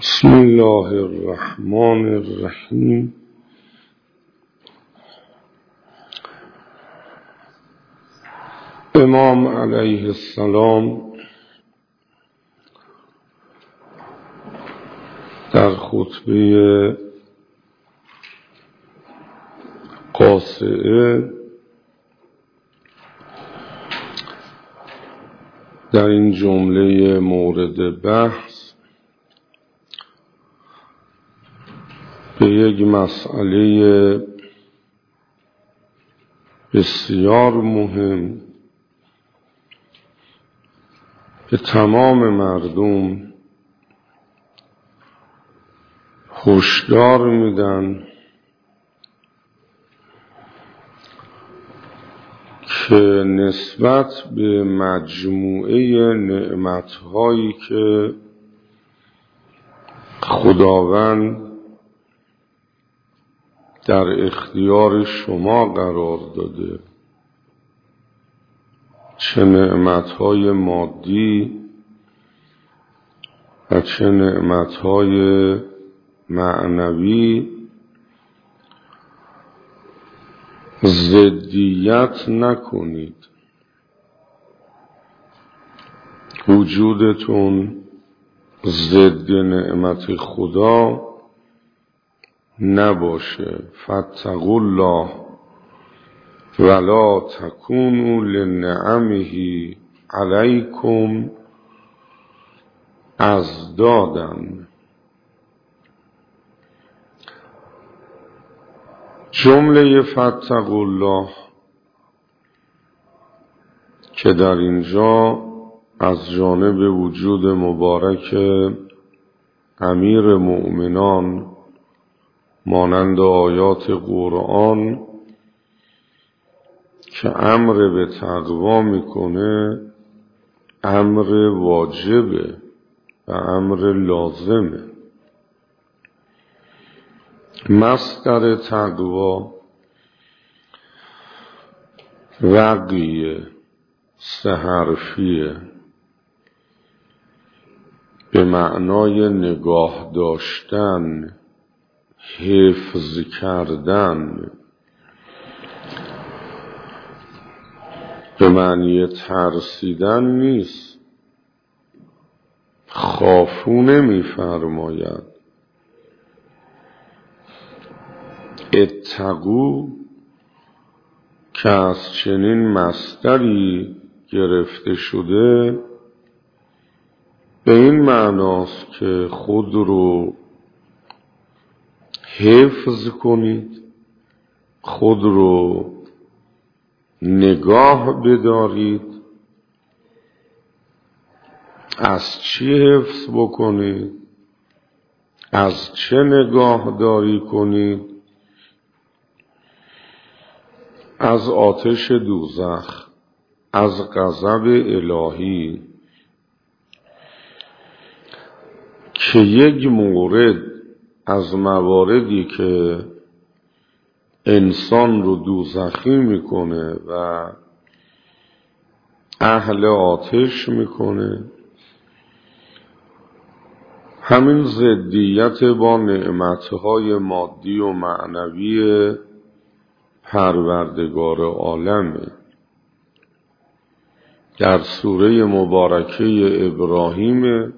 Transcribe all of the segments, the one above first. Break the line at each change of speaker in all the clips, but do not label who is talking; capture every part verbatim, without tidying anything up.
بسم الله الرحمن الرحیم. امام علیه السلام در خطبه قاصعه در این جمله مورد بحث به یک مسئله بسیار مهم به تمام مردم هشدار میدن که نسبت به مجموعه نعمت‌هایی که خداوند در اختیار شما قرار داده، چه نعمت‌های مادی و چه نعمت‌های معنوی، ضدیت نکنید. وجودتون ضد نعمت خدا نباشه. فاتقوا الله ولا تکونوا لنعمه علیکم اضدادا. جمله فاتقوا الله که در اینجا از جانب وجود مبارک امیر مؤمنان مانند آیات قرآن که امر به تقوا میکنه، امر واجبه و امر لازمه. مصدر تقوا وقیه، سه حرفیه، به معنای نگاه داشتن، حفظ کردن، به معنی ترسیدن نیست. خافو نمی فرماید. اتقوا که از چنین مصدری گرفته شده به این معناست که خود رو حفظ کنید، خود رو نگاه بدارید. از چی حفظ بکنید؟ از چه نگاه داری کنید؟ از آتش دوزخ، از غضب الهی که یک مورد از مواردی که انسان رو دوزخی میکنه و اهل آتش میکنه، همین ضدیت با نعمتهای مادی و معنوی پروردگار عالمه. در سوره مبارکه ابراهیم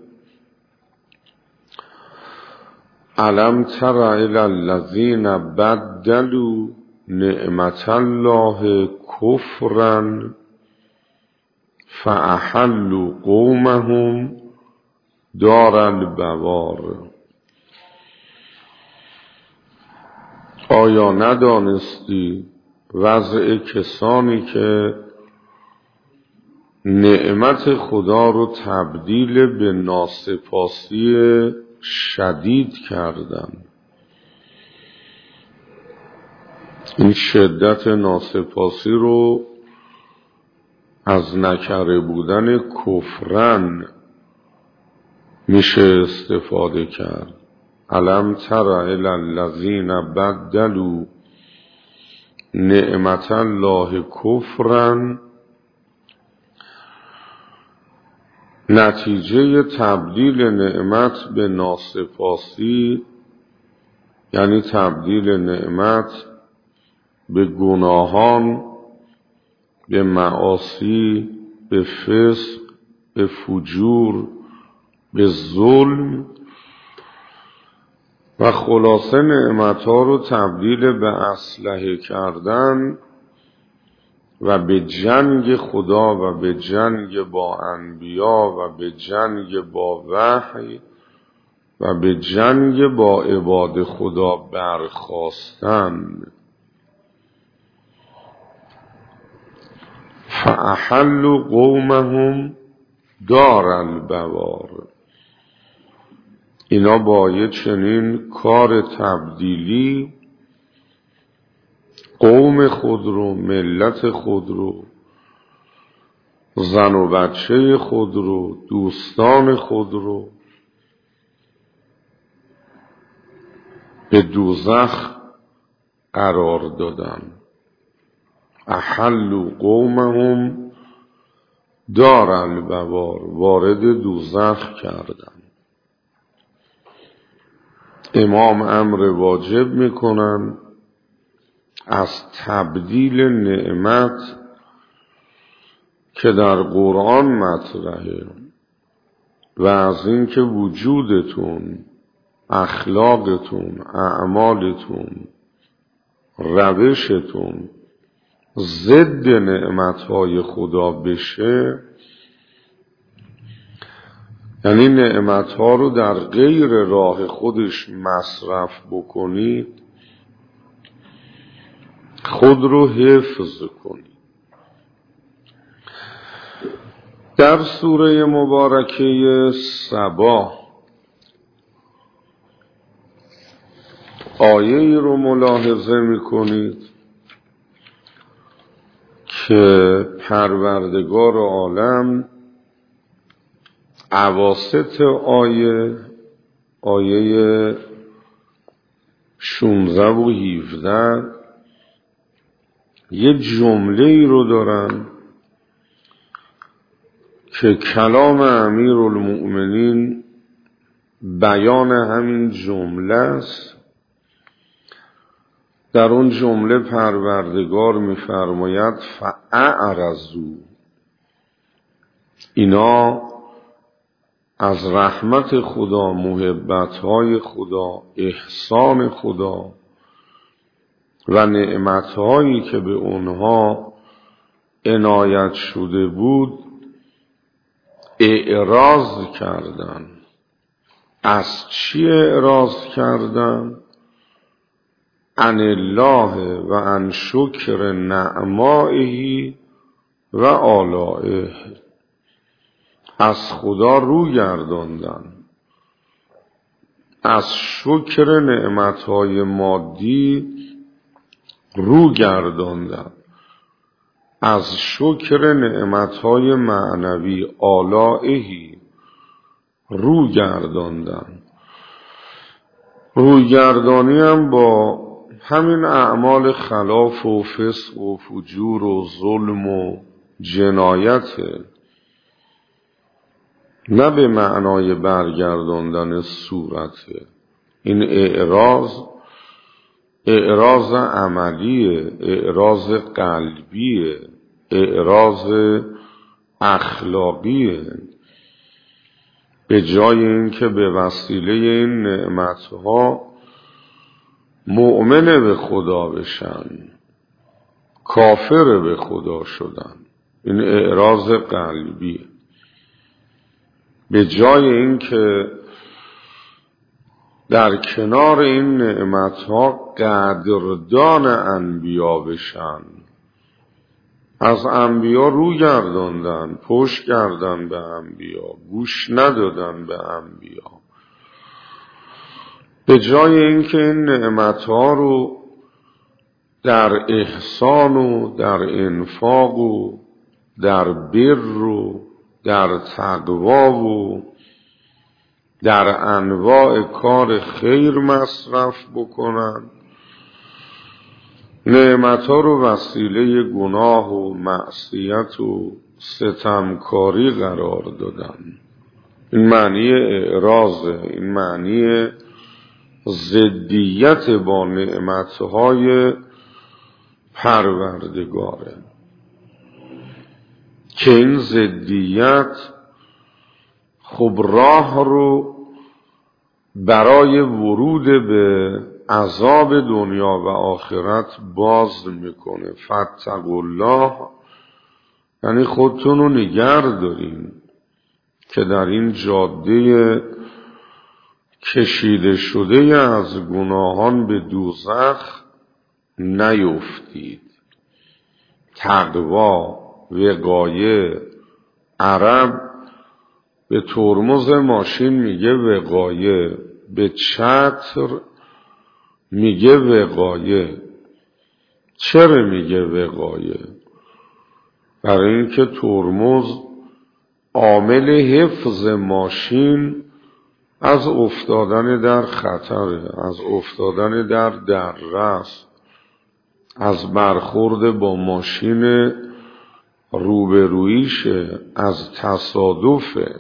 الم تر الی الذین بدلوا نعمت الله کفرا فاحلوا قومهم دار البوار. آیا ندانستی وضع کسانی که نعمت خدا رو تبدیل به ناسپاسی شدید کردن؟ این شدت ناسپاسی رو از نکره بودن کفرن میشه استفاده کرد. الم تر الی الذین بدلوا نعمت الله کفرا نتیجه تبدیل نعمت به ناسپاسی یعنی تبدیل نعمت به گناهان، به معاصی، به فسق، به فجور، به ظلم و خلاصه نعمتها رو تبدیل به اسلحه کردن و به جنگ خدا و به جنگ با انبیا و به جنگ با وحی و به جنگ با عباد خدا برخاستن. فاحلوا قومهم دار البوار. اینا با یه چنین کار تبدیلی قوم خود رو، ملت خود رو، زن و بچه خود رو، دوستان خود رو به دوزخ قرار دادن. احلوا قومهم دار البوار، وارد دوزخ کردن. امام امر واجب میکنن از تبدیل نعمت که در قرآن مطرحه و از اینکه وجودتون، اخلاقتون، اعمالتون، روشتون ضد نعمتهای خدا بشه، یعنی نعمتها رو در غیر راه خودش مصرف بکنید، خود رو حفظ کنید. در سوره مبارکه سبا آیه‌ای رو ملاحظه می‌کنید که پروردگار عالم اواسط آیه آیه شانزده و هفده یه جمله ای رو دارن که کلام امیرالمؤمنین بیان همین جمله است. در اون جمله پروردگار می‌فرماید فاعرضوا، اینا از رحمت خدا، محبت‌های خدا، احسان خدا و نعمت‌هایی که به اونها عنایت شده بود اعراض کردن. از چی اعراض کردن؟ عن الله و عن شکر نعمائه و آلائه. از خدا رو گرداندن، از شکر نعمتهای مادی رو گرداندن، از شکر نعمتهای معنوی آلائه رو گرداندن. رویگردانی هم با همین اعمال خلاف و فسق و فجور و ظلم و جنایته، نه به معنای برگرداندن صورته. این اعراض اعراض عملیه، اعراض قلبیه، اعراض اخلاقیه. به جای اینکه به وسیله این نعمتها مؤمن به خدا بشن، کافر به خدا شدن. این اعراض قلبیه. به جای اینکه در کنار این نعمتها قدردان انبیا بشن، از انبیا رو گرداندن، پشت کردن به انبیا، گوش ندادن به انبیا. به جای اینکه این نعمتها رو در احسان و در انفاق و در بر و در تقوا و در انواع کار خیر مصرف بکنن، نعمتها رو وسیله گناه و معصیت و ستمکاری قرار دادن. این معنی اعراضه، این معنی ضدیت با نعمتهای پروردگاره که این ضدیت خب راه رو برای ورود به عذاب دنیا و آخرت باز میکنه. فاتقوا الله یعنی خودتون رو نگه دارین که در این جاده کشیده شده از گناهان به دوزخ نیفتید. تقوا، وقایه، عرب به ترمز ماشین میگه وقایه، به چتر میگه وقایه. چرا میگه وقایه؟ برای اینکه ترمز عامل حفظ ماشین از افتادن در خطره، از افتادن در دررس، از برخورد با ماشین روبرویشه، از تصادفه.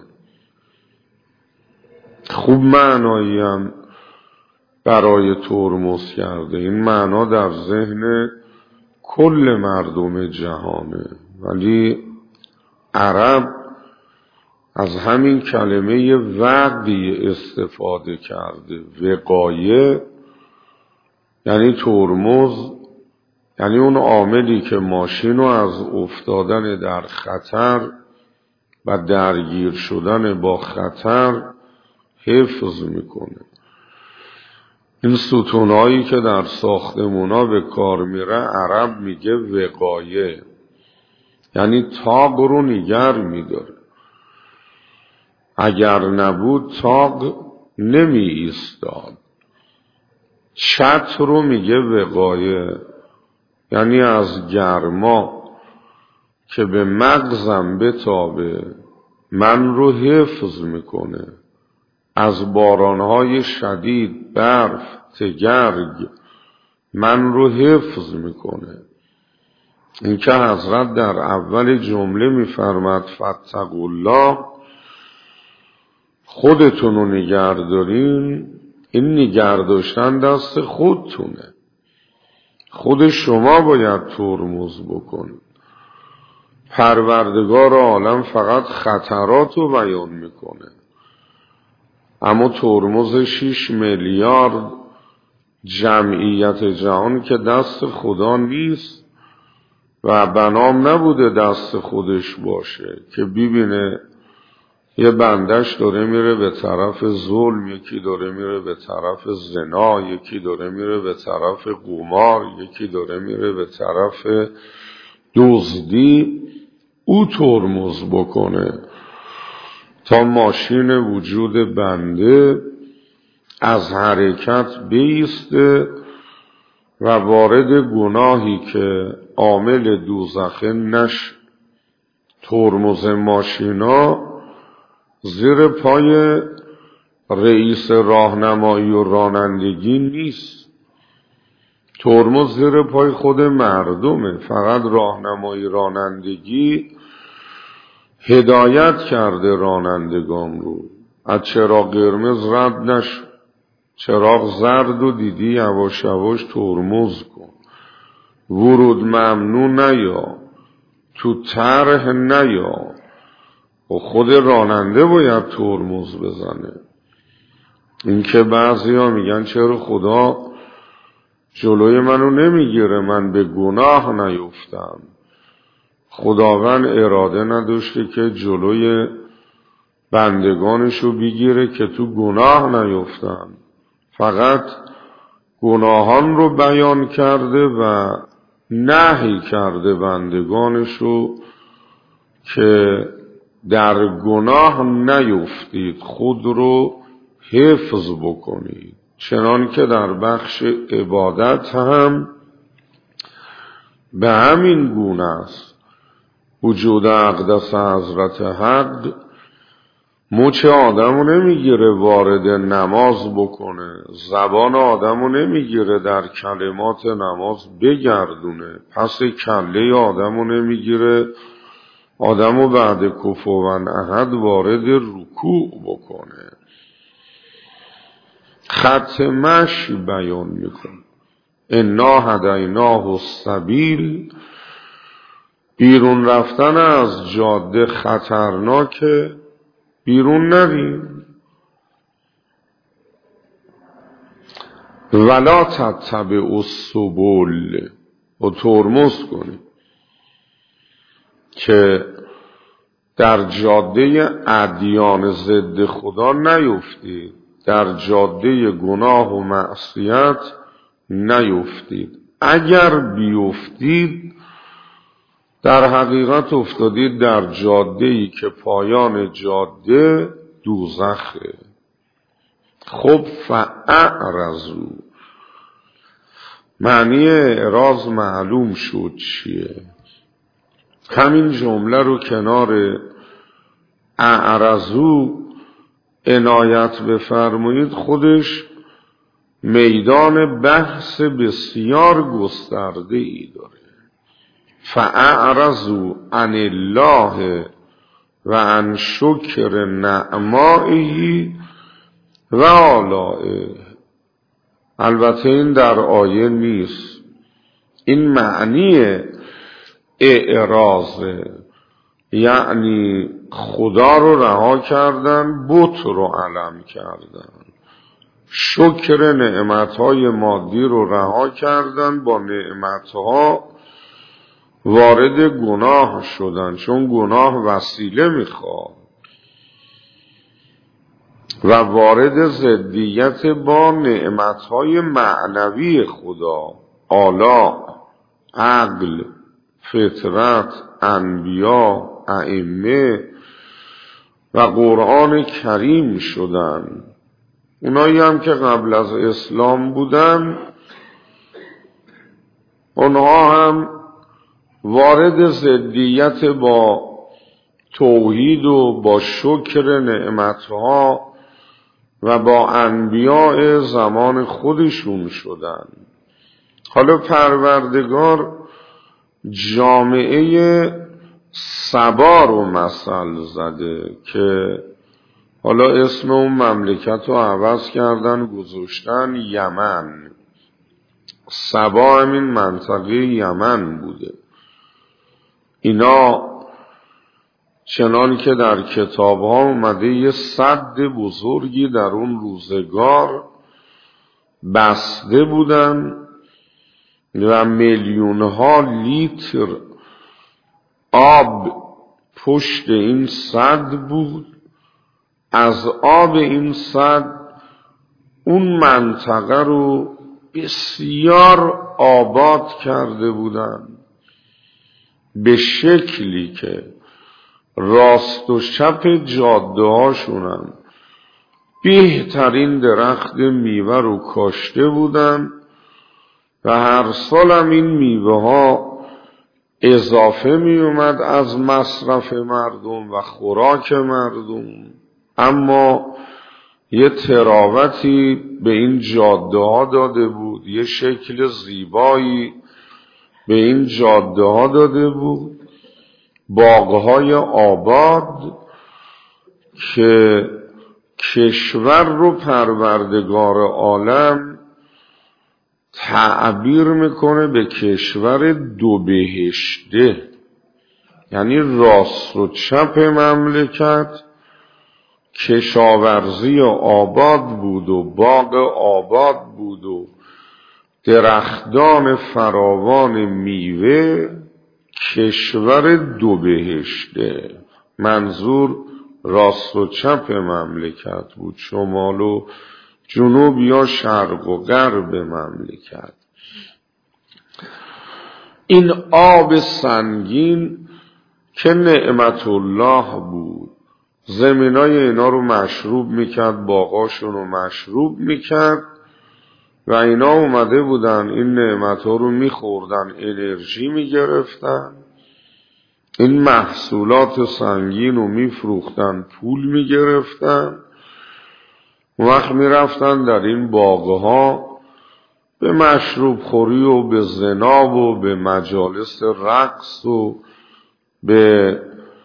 خوب معنایی هم برای ترمز کرده. این معنا در ذهن کل مردم جهانه، ولی عرب از همین کلمه وقی استفاده کرده. وقایه یعنی ترمز، یعنی اون عاملی که ماشین رو از افتادن در خطر و درگیر شدن با خطر حفظ میکنه. این ستونهایی که در ساختمونا به کار میره عرب میگه وقایه، یعنی تاق رو نگر میداره. اگر نبود تاق نمی ایستاد. چتر رو میگه وقایه، یعنی از گرما که به مغزم بتابه من رو حفظ میکنه. از بارانهای شدید، برف، تگرگ من رو حفظ میکنه. این که حضرت در اول جمله میفرماد فاتقوا الله، خودتون رو نگه دارین. این نگه داشتن دست خودتونه. خود شما باید ترمز بکنید. پروردگار عالم فقط خطرات رو بیان میکنه، اما ترمز شیش میلیارد جمعیت جهان که دست خدا نیست و بنام نبوده دست خودش باشه که ببینه یه بندش داره میره به طرف ظلم، یکی داره میره به طرف زنا، یکی داره میره به طرف قمار، یکی داره میره به طرف دزدی، او ترمز بکنه تا ماشین وجود بنده از حرکت بایسته و وارد گناهی که عامل دوزخه نشه. ترمز ماشینا زیر پای رئیس راهنمایی و رانندگی نیست. ترمز زیر پای خود مردمه. فقط راهنمایی رانندگی هدایت کرده رانندگان رو از چراغ قرمز رد نشو، چراغ زرد و دیدی یواش یواش ترمز کن، ورود ممنوع نیا، تو طرح نیا. و خود راننده باید ترمز بزنه. این که بعضی ها میگن چرا خدا جلوی منو نمیگیره، من به گناه نیفتم. خداوند اراده نداشته که جلوی بندگانشو بگیره که تو گناه نیفتن، فقط گناهان رو بیان کرده و نهی کرده بندگانشو که در گناه نیفتید، خود رو حفظ بکنید. چنان که در بخش عبادت هم به همین گونه است. وجود اقدس حضرت حق مچ آدمو نمیگیره وارد نماز بکنه، زبان آدمو نمیگیره در کلمات نماز بگردونه، پس کله آدمو نمیگیره آدمو بعد کفوا احد وارد رکوع بکنه. خط مشی بیان میکنه. انا هدیناه السبیل، بیرون رفتن از جاده خطرناکه، بیرون نریم. ولا تتبعوا السبل، و ترمز کنیم که در جاده ادیان ضد خدا نیفتید، در جاده گناه و معصیت نیفتید. اگر بیفتید در حقیقت افتادید در جاده‌ای که پایان جاده دوزخه. خب فاعرضوا، معنی اعراض معلوم شد چیه. همین جمله رو کنار اعرضوا عنایت بفرمایید، خودش میدان بحث بسیار گسترده ای داره. فاعرضوا عن الله و عن شکر نعمائه و آلائه. البته این در آیه نیست، این معنی اعراضه، یعنی خدا رو رها کردن، بت رو علم کردن. شکر نعمتهای مادی رو رها کردن، با نعمتها وارد گناه شدن، چون گناه وسیله میخواد، و وارد ضدیت با نعمتهای معنوی خدا، آلا، عقل، فطرت، انبیا، ائمه و قرآن کریم شدن. اونایی هم که قبل از اسلام بودن، اونها هم وارد ضدیت با توحید و با شکر نعمتها و با انبیاء زمان خودشون شدن. حالا پروردگار جامعه سبا رو مثل زده که حالا اسم اون مملکت رو عوض کردن، گذاشتن یمن. سبا همین منطقه یمن بوده. اینا چنان که در کتاب ها اومده یه سد بزرگی در اون روزگار بسته بودن و میلیون ها لیتر آب پشت این سد بود. از آب این سد اون منطقه رو بسیار آباد کرده بودن، به شکلی که راست و چپ جاده هاشونم بهترین درخت میوه رو کاشته بودن و هر سال هم این میوه ها اضافه می اومد از مصرف مردم و خوراک مردم. اما یه تراوتی به این جاده ها داده بود، یه شکل زیبایی به این جاده ها داده بود، باغهای آباد که کشور رو پروردگار عالم تعبیر میکنه به کشور دو بهشته، یعنی راست و چپ مملکت کشاورزی آباد بود و باغ آباد بود و درختان فراوان میوه، کشور دو بهشته. منظور راست و چپ مملکت بود، شمال و جنوب یا شرق و غرب مملکت. این آب سنگین که نعمت الله بود، زمینای اینا رو مشروب میکرد، باغاشون رو مشروب میکرد و اینا اومده بودن این نعمت ها رو میخوردن، انرژی میگرفتن، این محصولات سنگین رو میفروختن، پول میگرفتن. وقت میرفتن در این باغها به مشروب خوری و به زنا و به مجالس رقص و به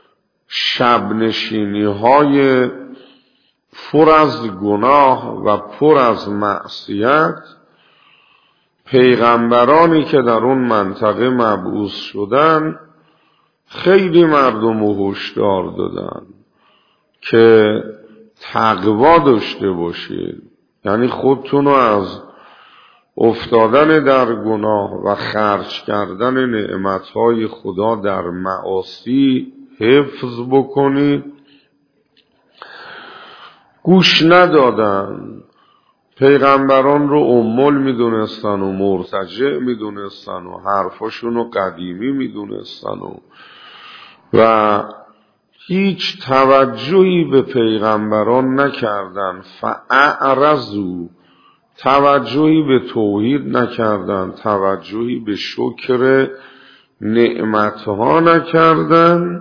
شبنشینی های پر از گناه و پر از معصیت، پیغمبرانی که در اون منطقه مبعوث شدن خیلی مردم رو هشدار دادن که تقوا داشته باشید، یعنی خودتون رو از افتادن در گناه و خرج کردن نعمتهای خدا در معاصی حفظ بکنید. گوش ندادن، پیغمبران رو امول میدونستن و مرتجع میدونستن و حرفاشون رو قدیمی میدونستن و و هیچ توجهی به پیغمبران نکردن. فاعرضوا، توجهی به توحید نکردن، توجهی به شکر نعمتها نکردن.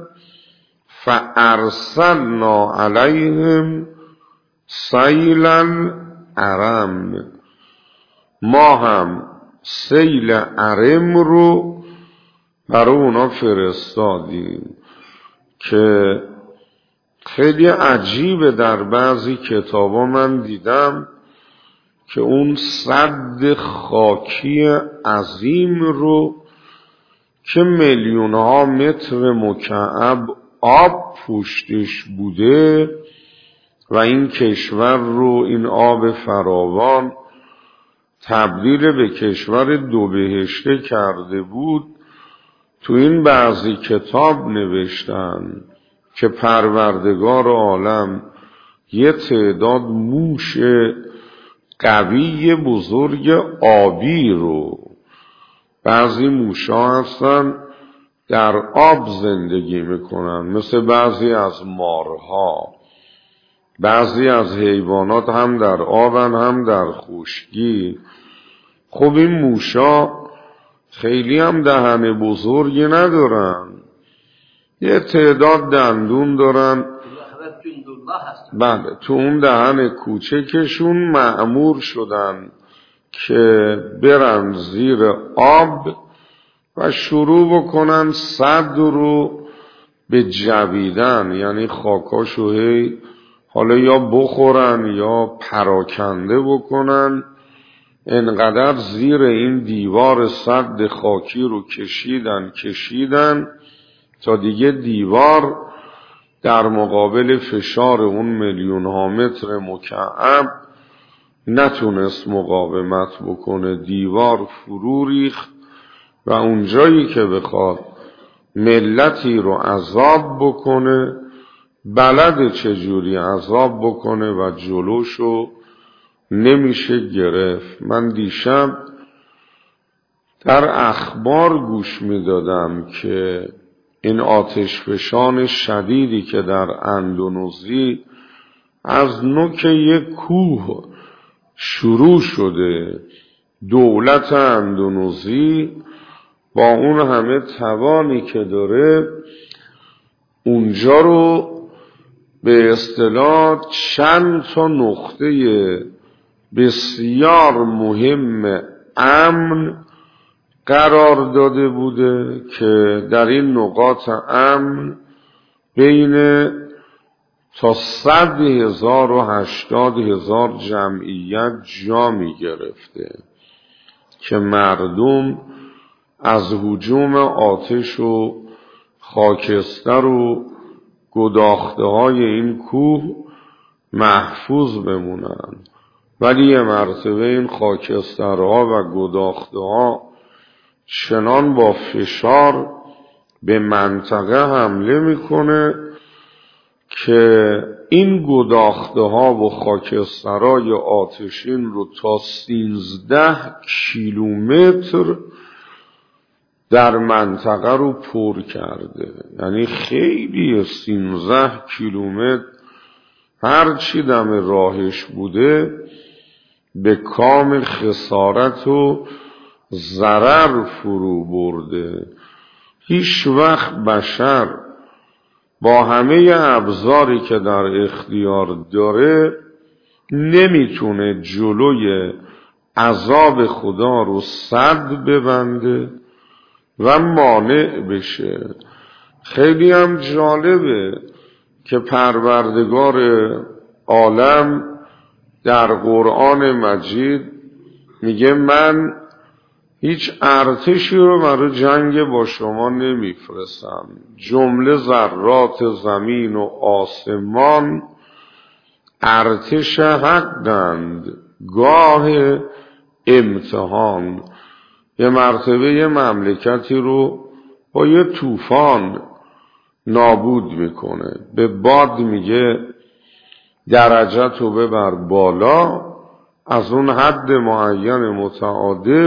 فارسلنا علیهم سیل العرم، ما هم سیل عرم رو برای اونا فرستادیم که خیلی عجیبه. در بعضی کتابا من دیدم که اون سد خاکی عظیم رو که میلیون ها متر مکعب آب پشتش بوده و این کشور رو این آب فراوان تبدیل به کشور دو بهشته کرده بود، تو این بعضی کتاب نوشتن که پروردگار عالم یه تعداد موش قوی بزرگ آبی رو، بعضی موشا هستن در آب زندگی میکنن مثل بعضی از مارها، بعضی از حیوانات هم در آبن هم در خشکی. خب این موشا خیلی هم دهن بزرگی ندارن، یه تعداد دندون دارن. بله، تو اون دهن کوچکشون مأمور شدن که برن زیر آب و شروع بکنن سد رو به جویدن، یعنی خاکاشو هی حالا یا بخورن یا پراکنده بکنن. انقدر زیر این دیوار سد خاکی رو کشیدن کشیدن تا دیگه دیوار در مقابل فشار اون میلیون ها متر مکعب نتونست مقاومت بکنه، دیوار فرو ریخت و اونجایی که بخواد ملتی رو عذاب بکنه بلد چجوری عذاب بکنه و جلوشو نمیشه گرفت. من دیشب در اخبار گوش میدادم که این آتشفشان شدیدی که در اندونزی از نوک یک کوه شروع شده، دولت اندونزی با اون همه توانی که داره اونجا رو به اصطلاح چند تا نقطه بسیار مهم امن قرار داده بوده که در این نقاط امن بین تا صد هزار و هشتاد هزار جمعیت جا می گرفته که مردم از هجوم آتش و خاکستر و گداخته های این کوه محفوظ بمونن. ولی یه مرتبه این خاکسترها و گداخته ها چنان با فشار به منطقه حمله میکنه که این گداخته ها و خاکسترهای آتشین رو تا سیزده کیلومتر در منطقه رو پر کرده. یعنی خیلی سیزده کیلومتر هرچی دم راهش بوده به کامل خسارت و ضرر فرو برده. هیچ وقت بشر با همه ابزاری که در اختیار داره نمیتونه جلوی عذاب خدا رو سد ببنده و مانع بشه. خیلی هم جالبه که پروردگار عالم در قرآن مجید میگه من هیچ ارتشی رو برای جنگ با شما نمیفرستم. جمله ذرات زمین و آسمان ارتش حقند، گاه امتحان. یه مرتبه یه مملکتی رو با یه طوفان نابود میکنه، به باد میگه درجه تو ببر بالا، از اون حد معین متعادل